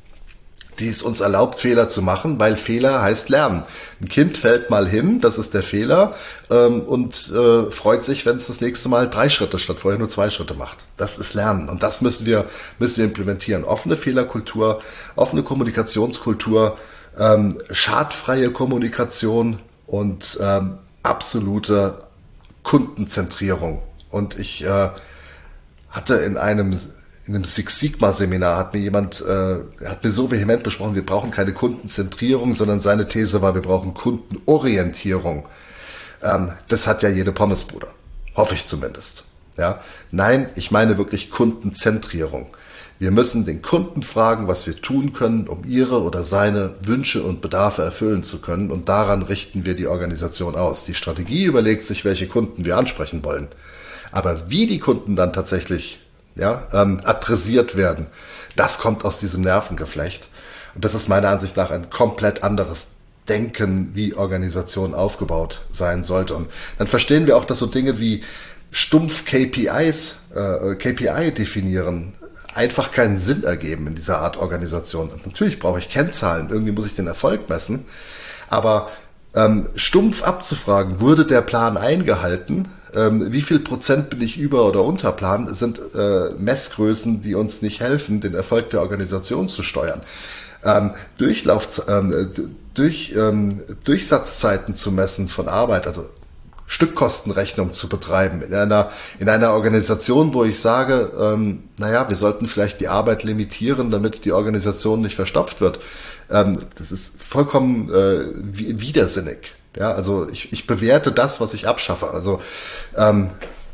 die es uns erlaubt, Fehler zu machen, weil Fehler heißt Lernen. Ein Kind fällt mal hin, das ist der Fehler, ähm, und äh, freut sich, wenn es das nächste Mal drei Schritte statt vorher nur zwei Schritte macht. Das ist Lernen und das müssen wir müssen wir implementieren. Offene Fehlerkultur, offene Kommunikationskultur, ähm, schadfreie Kommunikation und ähm, absolute Kundenzentrierung. Und ich äh, hatte in einem in einem Six Sigma Seminar hat mir jemand äh, hat mir so vehement besprochen, wir brauchen keine Kundenzentrierung, sondern seine These war, wir brauchen Kundenorientierung. Ähm, das hat ja jede Pommesbude, hoffe ich zumindest. Ja, nein, ich meine wirklich Kundenzentrierung. Wir müssen den Kunden fragen, was wir tun können, um ihre oder seine Wünsche und Bedarfe erfüllen zu können. Und daran richten wir die Organisation aus. Die Strategie überlegt sich, welche Kunden wir ansprechen wollen. Aber wie die Kunden dann tatsächlich ja, ähm, adressiert werden, das kommt aus diesem Nervengeflecht. Und das ist meiner Ansicht nach ein komplett anderes Denken, wie Organisation aufgebaut sein sollte. Und dann verstehen wir auch, dass so Dinge wie stumpf K P Is, äh, K P I definieren, einfach keinen Sinn ergeben in dieser Art Organisation. Und natürlich brauche ich Kennzahlen, irgendwie muss ich den Erfolg messen, aber ähm, stumpf abzufragen, wurde der Plan eingehalten, ähm, wie viel Prozent bin ich über- oder unter Plan, sind äh, Messgrößen, die uns nicht helfen, den Erfolg der Organisation zu steuern. Ähm, Durchlauf, ähm, durch, ähm, Durchsatzzeiten zu messen von Arbeit, also Stückkostenrechnung zu betreiben in einer in einer Organisation, wo ich sage, ähm, naja, wir sollten vielleicht die Arbeit limitieren, damit die Organisation nicht verstopft wird. Ähm, das ist vollkommen äh, widersinnig. Ja, also ich, ich bewerte das, was ich abschaffe. Also ähm,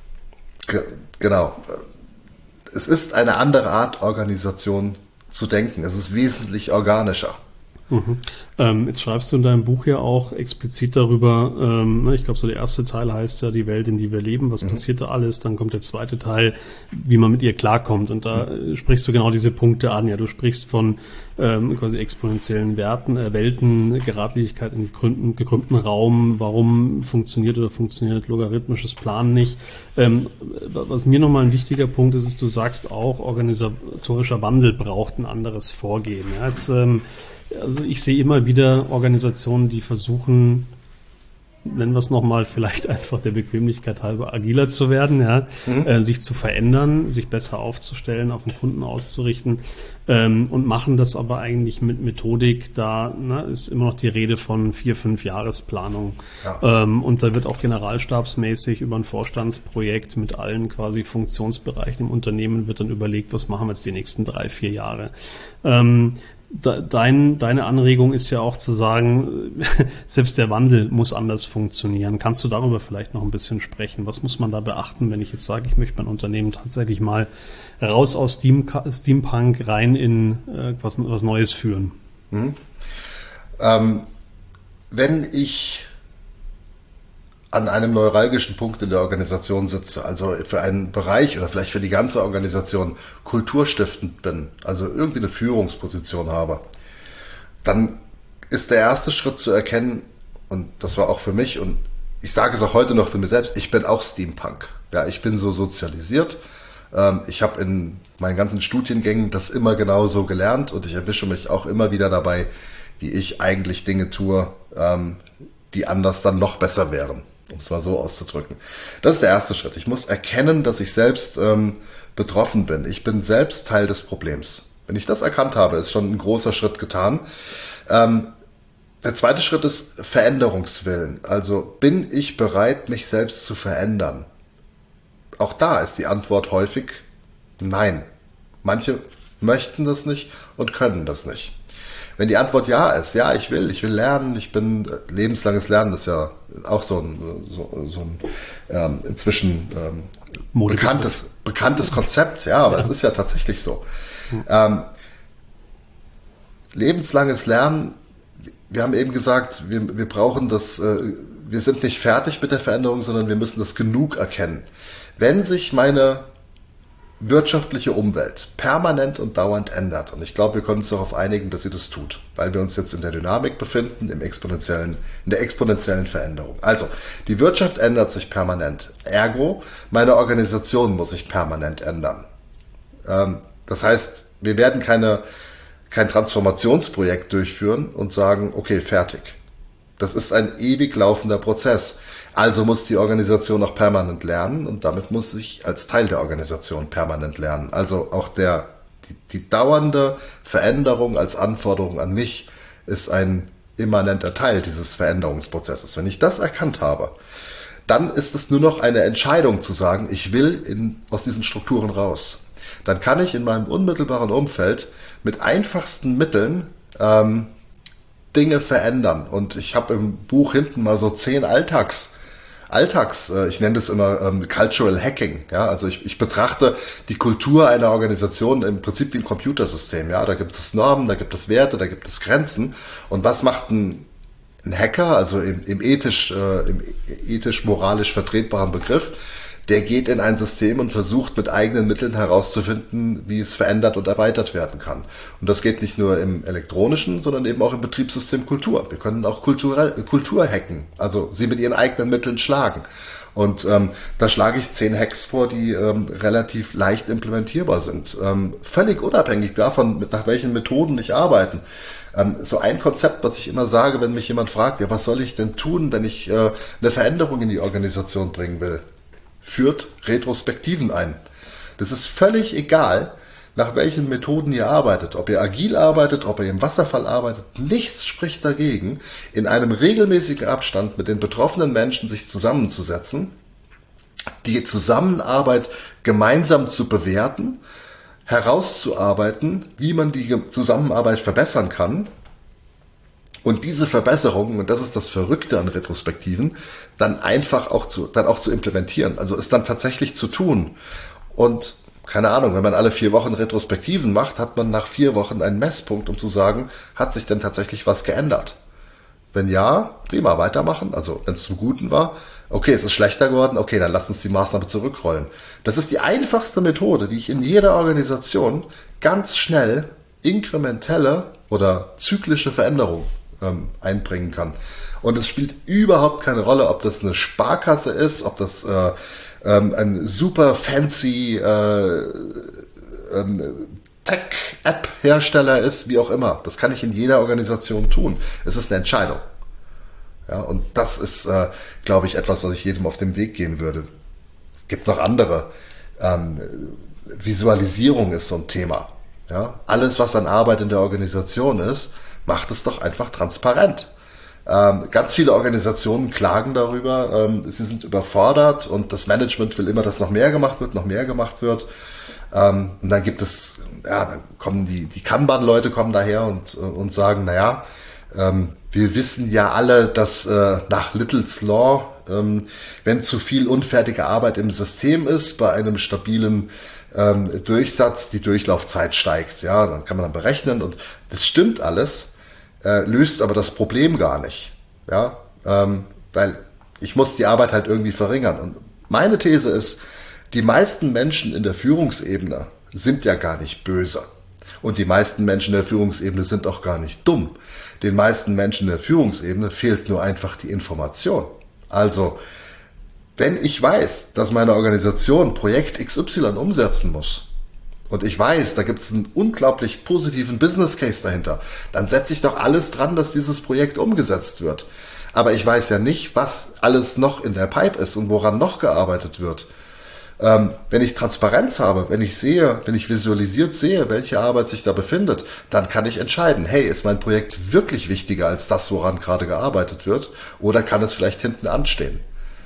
Ge- genau. Es ist eine andere Art, Organisation zu denken. Es ist wesentlich organischer. Mhm. Ähm, jetzt schreibst du in deinem Buch ja auch explizit darüber, ähm, ich glaube, so der erste Teil heißt ja die Welt, in die wir leben, was mhm. passiert da alles, dann kommt der zweite Teil, wie man mit ihr klarkommt, und da mhm. sprichst du genau diese Punkte an, ja, du sprichst von ähm, quasi exponentiellen Werten, äh, Welten, Geradlinigkeit in gekrümmten, gekrümmten Raum, warum funktioniert oder funktioniert logarithmisches Planen nicht. Ähm, was mir nochmal ein wichtiger Punkt ist, ist, du sagst auch, organisatorischer Wandel braucht ein anderes Vorgehen. Ja, jetzt ähm, Also ich sehe immer wieder Organisationen, die versuchen, nennen wir es nochmal, vielleicht einfach der Bequemlichkeit halber agiler zu werden, ja, mhm. äh, sich zu verändern, sich besser aufzustellen, auf den Kunden auszurichten, ähm, und machen das aber eigentlich mit Methodik. Da ne, ist immer noch die Rede von vier, fünf Jahresplanung. Ja. Ähm, und da wird auch generalstabsmäßig über ein Vorstandsprojekt mit allen quasi Funktionsbereichen im Unternehmen wird dann überlegt, was machen wir jetzt die nächsten drei, vier Jahre. Ähm, Dein, deine Anregung ist ja auch zu sagen, selbst der Wandel muss anders funktionieren. Kannst du darüber vielleicht noch ein bisschen sprechen? Was muss man da beachten, wenn ich jetzt sage, ich möchte mein Unternehmen tatsächlich mal raus aus Steam, Steampunk rein in äh, was, was Neues führen? Mhm. Ähm, wenn ich an einem neuralgischen Punkt in der Organisation sitze, also für einen Bereich oder vielleicht für die ganze Organisation kulturstiftend bin, also irgendwie eine Führungsposition habe, dann ist der erste Schritt zu erkennen, und das war auch für mich, und ich sage es auch heute noch für mich selbst, ich bin auch Steampunk. Ja, ich bin so sozialisiert. Ich habe in meinen ganzen Studiengängen das immer genau so gelernt, und ich erwische mich auch immer wieder dabei, wie ich eigentlich Dinge tue, die anders dann noch besser wären, um es mal so auszudrücken. Das ist der erste Schritt. Ich muss erkennen, dass ich selbst ähm, betroffen bin. Ich bin selbst Teil des Problems. Wenn ich das erkannt habe, ist schon ein großer Schritt getan. Ähm, der zweite Schritt ist Veränderungswillen. Also bin ich bereit, mich selbst zu verändern? Auch da ist die Antwort häufig nein. Manche möchten das nicht und können das nicht. Wenn die Antwort ja ist, ja, ich will, ich will lernen, ich bin, lebenslanges Lernen ist ja auch so ein, so, so ein ähm, inzwischen ähm, bekanntes, bekanntes Konzept, ja, aber ja. Es ist ja tatsächlich so. Hm. Ähm, lebenslanges Lernen, wir haben eben gesagt, wir, wir brauchen das, äh, wir sind nicht fertig mit der Veränderung, sondern wir müssen das genug erkennen. Wenn sich meine wirtschaftliche Umwelt permanent und dauernd ändert. Und ich glaube, wir können uns darauf einigen, dass sie das tut, weil wir uns jetzt in der Dynamik befinden, im exponentiellen, in der exponentiellen Veränderung. Also, die Wirtschaft ändert sich permanent. Ergo, meine Organisation muss sich permanent ändern. Ähm, das heißt, wir werden keine, kein Transformationsprojekt durchführen und sagen, okay, fertig. Das ist ein ewig laufender Prozess. Also muss die Organisation auch permanent lernen, und damit muss ich als Teil der Organisation permanent lernen. Also auch der, die, die dauernde Veränderung als Anforderung an mich ist ein immanenter Teil dieses Veränderungsprozesses. Wenn ich das erkannt habe, dann ist es nur noch eine Entscheidung zu sagen, ich will in, aus diesen Strukturen raus. Dann kann ich in meinem unmittelbaren Umfeld mit einfachsten Mitteln ähm, Dinge verändern. Und ich habe im Buch hinten mal so zehn Alltags Alltags, äh, ich nenne das immer ähm, Cultural Hacking, ja, also ich, ich betrachte die Kultur einer Organisation im Prinzip wie ein Computersystem, ja, da gibt es Normen, da gibt es Werte, da gibt es Grenzen, und was macht ein, ein Hacker, also im, im ethisch, äh, im ethisch-moralisch vertretbaren Begriff, der geht in ein System und versucht mit eigenen Mitteln herauszufinden, wie es verändert und erweitert werden kann. Und das geht nicht nur im elektronischen, sondern eben auch im Betriebssystem Kultur. Wir können auch kulturell, Kultur hacken, also sie mit ihren eigenen Mitteln schlagen. Und ähm, da schlage ich zehn Hacks vor, die ähm, relativ leicht implementierbar sind. Ähm, völlig unabhängig davon, mit nach welchen Methoden ich arbeite. Ähm, so ein Konzept, was ich immer sage, wenn mich jemand fragt, ja, was soll ich denn tun, wenn ich äh, eine Veränderung in die Organisation bringen will? Führt Retrospektiven ein. Das ist völlig egal, nach welchen Methoden ihr arbeitet, ob ihr agil arbeitet, ob ihr im Wasserfall arbeitet. Nichts spricht dagegen, in einem regelmäßigen Abstand mit den betroffenen Menschen sich zusammenzusetzen, die Zusammenarbeit gemeinsam zu bewerten, herauszuarbeiten, wie man die Zusammenarbeit verbessern kann, Und diese Verbesserungen, und das ist das Verrückte an Retrospektiven, dann einfach auch zu, dann auch zu implementieren. Also es dann tatsächlich zu tun. Und keine Ahnung, wenn man alle vier Wochen Retrospektiven macht, hat man nach vier Wochen einen Messpunkt, um zu sagen, hat sich denn tatsächlich was geändert? Wenn ja, prima, weitermachen. Also wenn es zum Guten war, okay, es ist schlechter geworden, okay, dann lasst uns die Maßnahme zurückrollen. Das ist die einfachste Methode, wie ich in jeder Organisation ganz schnell inkrementelle oder zyklische Veränderungen ähm, einbringen kann. Und es spielt überhaupt keine Rolle, ob das eine Sparkasse ist, ob das äh, ähm, ein super fancy äh, ähm, Tech-App-Hersteller ist, wie auch immer. Das kann ich in jeder Organisation tun. Es ist eine Entscheidung. Ja, und das ist, äh, glaube ich, etwas, was ich jedem auf den Weg gehen würde. Es gibt noch andere. Ähm, Visualisierung ist so ein Thema. Ja, alles, was an Arbeit in der Organisation ist, macht es doch einfach transparent. Ähm, ganz viele Organisationen klagen darüber, ähm, sie sind überfordert und das Management will immer, dass noch mehr gemacht wird, noch mehr gemacht wird. Ähm, und dann gibt es, ja, dann kommen die, die Kanban-Leute kommen daher und, und sagen, naja, ähm, wir wissen ja alle, dass äh, nach Little's Law, ähm, wenn zu viel unfertige Arbeit im System ist, bei einem stabilen ähm, Durchsatz die Durchlaufzeit steigt. Ja, dann kann man dann berechnen und das stimmt alles, äh, löst aber das Problem gar nicht. Ja, ähm, weil ich muss die Arbeit halt irgendwie verringern. Und meine These ist, die meisten Menschen in der Führungsebene sind ja gar nicht böse. Und die meisten Menschen in der Führungsebene sind auch gar nicht dumm. Den meisten Menschen in der Führungsebene fehlt nur einfach die Information. Also, wenn ich weiß, dass meine Organisation Projekt X Y umsetzen muss und ich weiß, da gibt es einen unglaublich positiven Business Case dahinter, dann setze ich doch alles dran, dass dieses Projekt umgesetzt wird. Aber ich weiß ja nicht, was alles noch in der Pipe ist und woran noch gearbeitet wird. Ähm, wenn ich Transparenz habe, wenn ich sehe, wenn ich visualisiert sehe, welche Arbeit sich da befindet, dann kann ich entscheiden, hey, ist mein Projekt wirklich wichtiger als das, woran gerade gearbeitet wird, oder kann es vielleicht hinten anstehen?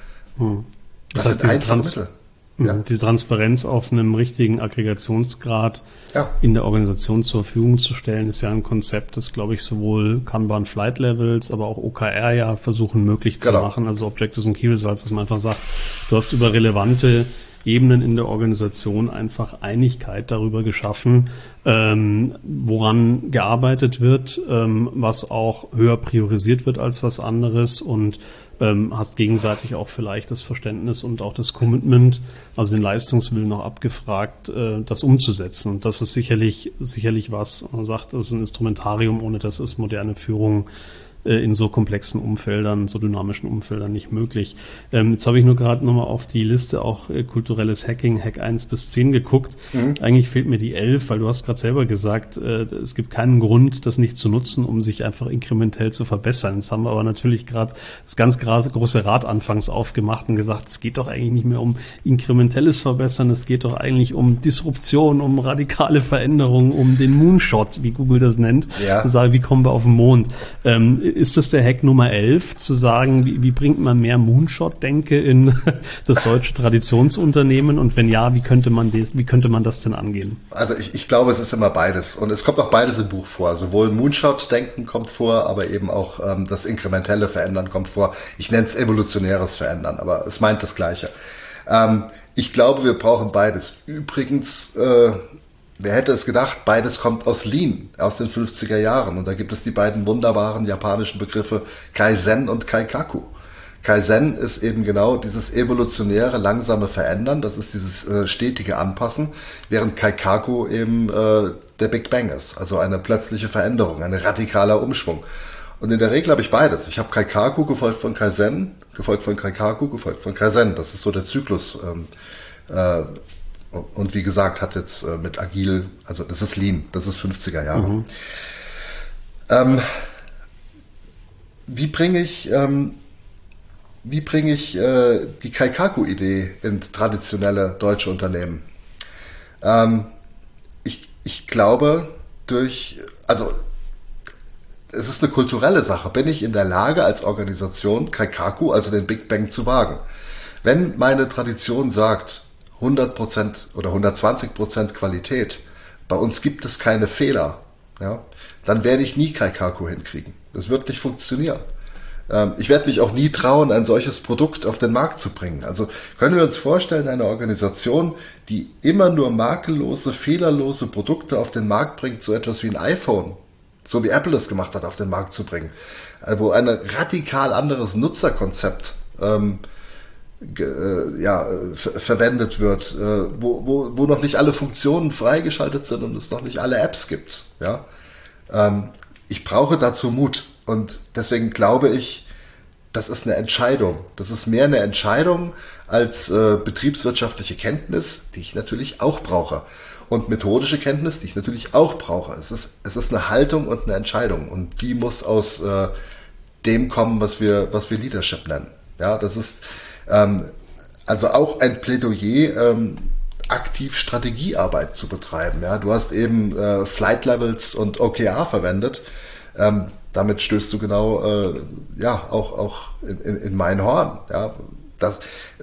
Hm. Das, das heißt, sind diese, einfache Trans- Mittel. Ja. diese Transparenz auf einem richtigen Aggregationsgrad ja. in der Organisation zur Verfügung zu stellen, ist ja ein Konzept, das, glaube ich, sowohl Kanban Flight Levels, aber auch O K R ja versuchen möglich zu genau. machen. Also Objectives und Key Results, dass man einfach sagt, du hast über relevante Ebenen in der Organisation einfach Einigkeit darüber geschaffen, ähm, woran gearbeitet wird, ähm, was auch höher priorisiert wird als was anderes und ähm, hast gegenseitig auch vielleicht das Verständnis und auch das Commitment, also den Leistungswillen noch abgefragt, äh, das umzusetzen. Und das ist sicherlich sicherlich was, man sagt, das ist ein Instrumentarium, ohne das ist moderne Führung in so komplexen Umfeldern, so dynamischen Umfeldern nicht möglich. Ähm, jetzt habe ich nur gerade nochmal auf die Liste auch äh, kulturelles Hacking, Hack eins bis zehn geguckt. Mhm. Eigentlich fehlt mir die elf, weil du hast gerade selber gesagt, äh, es gibt keinen Grund, das nicht zu nutzen, um sich einfach inkrementell zu verbessern. Jetzt haben wir aber natürlich gerade das ganz große Rad anfangs aufgemacht und gesagt, es geht doch eigentlich nicht mehr um inkrementelles Verbessern, es geht doch eigentlich um Disruption, um radikale Veränderungen, um den Moonshot, wie Google das nennt. Ja. Sagen, wie kommen wir auf den Mond? Ähm, Ist das der Hack Nummer elf, zu sagen, wie, wie bringt man mehr Moonshot-Denke in das deutsche Traditionsunternehmen? Und wenn ja, wie könnte man das, wie könnte man das denn angehen? Also ich, ich glaube, es ist immer beides. Und es kommt auch beides im Buch vor. Sowohl Moonshot-Denken kommt vor, aber eben auch ähm, das inkrementelle Verändern kommt vor. Ich nenne es evolutionäres Verändern, aber es meint das Gleiche. Ähm, ich glaube, wir brauchen beides. Übrigens, äh, wer hätte es gedacht, beides kommt aus Lean, aus den fünfziger Jahren. Und da gibt es die beiden wunderbaren japanischen Begriffe Kaizen und Kaikaku. Kaizen ist eben genau dieses evolutionäre, langsame Verändern, das ist dieses äh, stetige Anpassen, während Kaikaku eben äh, der Big Bang ist, also eine plötzliche Veränderung, ein radikaler Umschwung. Und in der Regel habe ich beides. Ich habe Kaikaku gefolgt von Kaizen, gefolgt von Kaikaku, gefolgt von Kaizen. Das ist so der Zyklus. Ähm, äh, Und wie gesagt, hat jetzt äh, mit Agil, also das ist Lean, das ist fünfziger Jahre. Mhm. Ähm, wie bringe ich, ähm, wie bringe ich äh, die Kaikaku-Idee in traditionelle deutsche Unternehmen? Ähm, ich, ich glaube, durch, also es ist eine kulturelle Sache. Bin ich in der Lage, als Organisation Kaikaku, also den Big Bang, zu wagen? Wenn meine Tradition sagt, hundert Prozent oder hundertzwanzig Prozent Qualität, bei uns gibt es keine Fehler, ja, dann werde ich nie Kaikaku hinkriegen. Das wird nicht funktionieren. Ähm, ich werde mich auch nie trauen, ein solches Produkt auf den Markt zu bringen. Also können wir uns vorstellen, eine Organisation, die immer nur makellose, fehlerlose Produkte auf den Markt bringt, so etwas wie ein iPhone, so wie Apple es gemacht hat, auf den Markt zu bringen, wo ein radikal anderes Nutzerkonzept ähm, ge, äh, ja, ver- verwendet wird, äh, wo, wo, wo noch nicht alle Funktionen freigeschaltet sind und es noch nicht alle Apps gibt. Ja? Ähm, ich brauche dazu Mut und deswegen glaube ich, das ist eine Entscheidung. Das ist mehr eine Entscheidung als äh, betriebswirtschaftliche Kenntnis, die ich natürlich auch brauche. Und methodische Kenntnis, die ich natürlich auch brauche. Es ist, es ist eine Haltung und eine Entscheidung. Und die muss aus äh, dem kommen, was wir, was wir Leadership nennen. Ja, das ist ähm, also auch ein Plädoyer, ähm, aktiv Strategiearbeit zu betreiben. Ja, du hast eben äh, Flight Levels und O K R verwendet. Ähm, damit stößt du genau äh, ja auch auch in, in, in mein Horn. Ja, das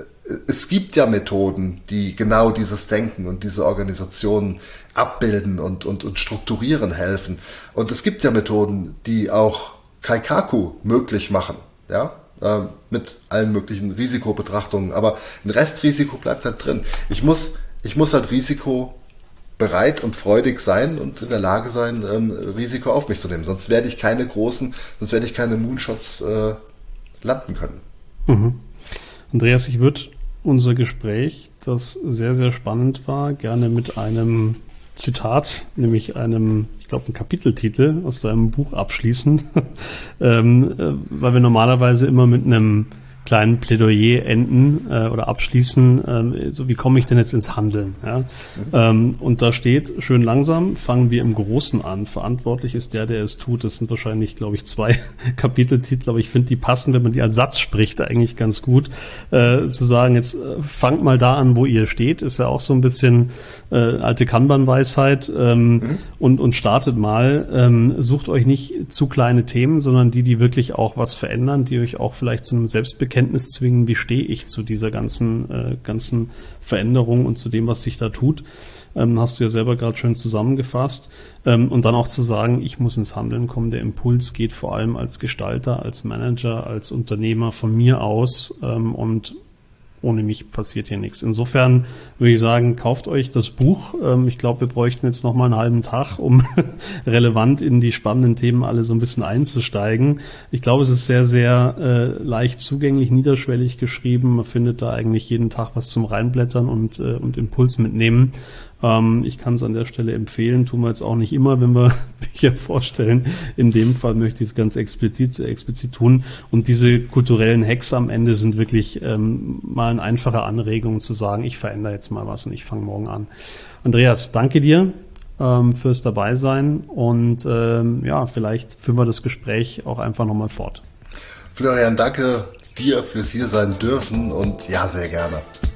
es gibt ja Methoden, die genau dieses Denken und diese Organisationen abbilden und, und, und strukturieren helfen. Und es gibt ja Methoden, die auch Kaikaku möglich machen, ja, äh, mit allen möglichen Risikobetrachtungen. Aber ein Restrisiko bleibt halt drin. Ich muss, ich muss halt risikobereit und freudig sein und in der Lage sein, ähm, Risiko auf mich zu nehmen. Sonst werde ich keine großen, sonst werde ich keine Moonshots äh, landen können. Mhm. Andreas, ich würde unser Gespräch, das sehr, sehr spannend war, gerne mit einem Zitat, nämlich einem, ich glaube, ein Kapiteltitel aus deinem Buch abschließen, ähm, äh, weil wir normalerweise immer mit einem kleinen Plädoyer enden äh, oder abschließen, ähm, so wie komme ich denn jetzt ins Handeln? Ja? Mhm. Ähm, und da steht, schön langsam, fangen wir im Großen an. Verantwortlich ist der, der es tut. Das sind wahrscheinlich, glaube ich, zwei Kapiteltitel, aber ich finde, die passen, wenn man die als Satz spricht, eigentlich ganz gut. Äh, zu sagen, jetzt äh, fangt mal da an, wo ihr steht, ist ja auch so ein bisschen äh, alte Kanban-Weisheit ähm, mhm. und, und startet mal. Ähm, sucht euch nicht zu kleine Themen, sondern die, die wirklich auch was verändern, die euch auch vielleicht zu einem Selbstbekenntnis zwingen, wie stehe ich zu dieser ganzen äh, ganzen Veränderung und zu dem, was sich da tut. Ähm, hast du ja selber gerade schön zusammengefasst. Ähm, und dann auch zu sagen, ich muss ins Handeln kommen. Der Impuls geht vor allem als Gestalter, als Manager, als Unternehmer von mir aus ähm, und ohne mich passiert hier nichts. Insofern würde ich sagen, kauft euch das Buch. Ich glaube, wir bräuchten jetzt noch mal einen halben Tag, um relevant in die spannenden Themen alle so ein bisschen einzusteigen. Ich glaube, es ist sehr, sehr äh, leicht zugänglich, niederschwellig geschrieben. Man findet da eigentlich jeden Tag was zum Reinblättern und, äh, und Impuls mitnehmen. Ähm, ich kann es an der Stelle empfehlen, tun wir jetzt auch nicht immer, wenn wir Bücher vorstellen. In dem Fall möchte ich es ganz explizit, explizit tun. Und diese kulturellen Hacks am Ende sind wirklich ähm, mal eine einfache Anregung zu sagen, ich verändere jetzt mal was und ich fange morgen an. Andreas, danke dir ähm, fürs Dabeisein und ähm, ja, vielleicht führen wir das Gespräch auch einfach nochmal fort. Florian, danke dir fürs hier sein dürfen und ja, sehr gerne.